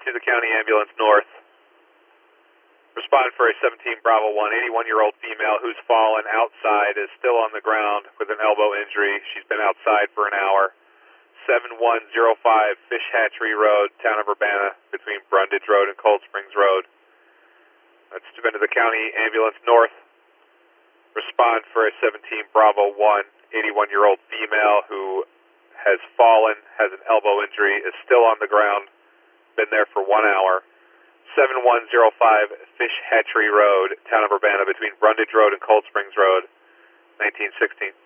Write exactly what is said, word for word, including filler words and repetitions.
to the county ambulance north. Respond for a seventeen Bravo one, eighty-one-year-old female who's fallen outside, is still on the ground with an elbow injury. She's been outside for an hour. seven one zero five Fish Hatchery Road, town of Urbana, between Brundage Road and Cold Springs Road. That's been to the county ambulance north. Respond for a seventeen Bravo one, eighty-one-year-old female who has fallen, has an elbow injury, is still on the ground, been there for one hour. seven one zero five Fish Hatchery Road, town of Urbana, between Brundage Road and Cold Springs Road, nineteen sixteen.